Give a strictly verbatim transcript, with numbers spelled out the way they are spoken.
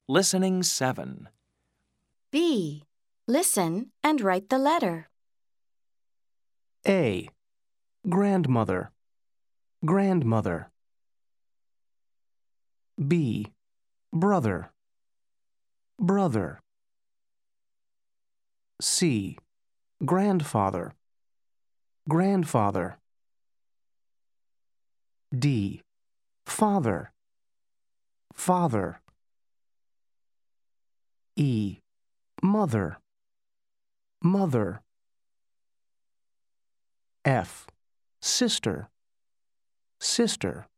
Listening seven. B. Listen and write the letter. A. Grandmother, grandmother. B. Brother, brother. C. Grandfather, grandfather. D. Father, father. E. Mother, mother. F. Sister, sister.